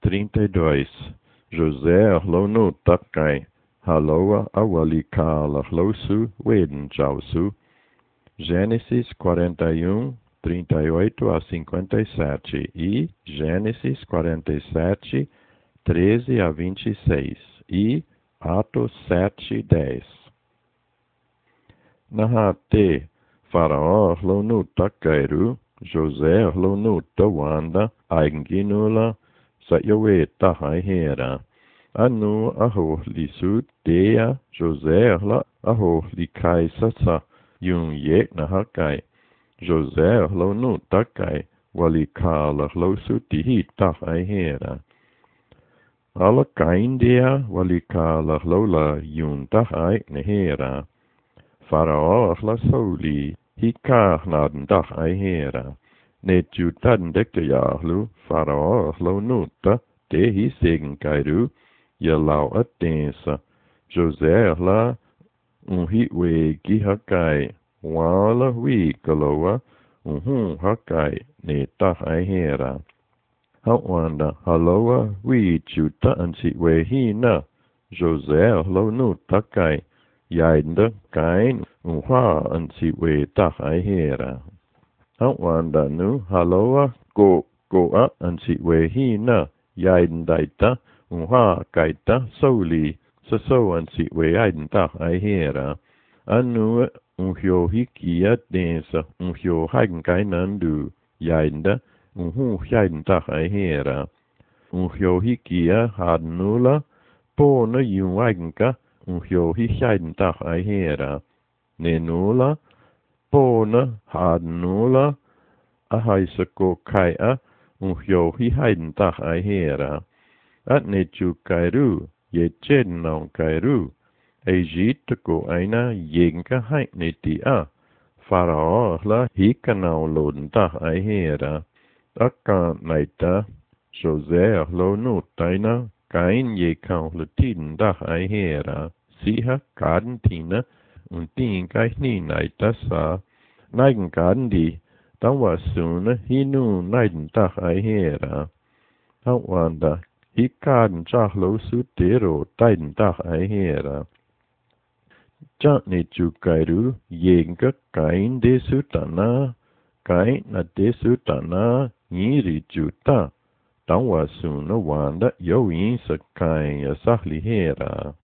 32. José Arlono Takai, Haloa Awalikala Lousu Wedenjausu. Gênesis 41, 38 a 57 e Gênesis 47, 13 a 26 e Atos 7, 10. Nahate Faraó Arlono Takairu, José Arlono Tawanda, Aiginula, Sayowe Tahaihera. Anu aho lisut dea José la aho likai sasa yung ye nahakai. José lo nu takai walikala lo sutihi tahaihera. Ala kaindia walikala lola yung tahai nehera. Faraó la soli hika naden tahaihera. Ne jutan dekayahlu Faraó lo nuta dehi segen kairu. Yalau atensa, José la hiwe gihakai, wala wi kaloa, hakai ne tahaihera. Hawanda haloa wi juta ansi we hina, José lo nu takai, yainda kain ha ansi we tahaihera. Hawanda nu haloa go a ansi we hina, yaindaita, kaita soli so ansi we aidenta aihera anu hyo hikia densa hyo hagenkai nandu yainda yaidenta aihera hyo hikia hadnula po na yung hagenka hyo hiaidenta aihera nenula po na hadnula ahaisako kaia hyo hiaidenta aihera. At ne chu kairu, ye chen nong kairu, Egypte ko aina yenka hai ne ti a, Faraó la hika nao lonta aihera, akka naita, José lo no taina, kain ye kau latin da aihera, siha kadentina, tin kai ni naita sa, naigen kadenti, tawa suna hinu naiden da aihera, tawanda, Hikan jahlo sutero taiden dah aihera. Jani chukairu yenga kain de sutana, kain na de sutana, nyiri juta. Tangwa suna wanda yo insa kain ya sahlihera.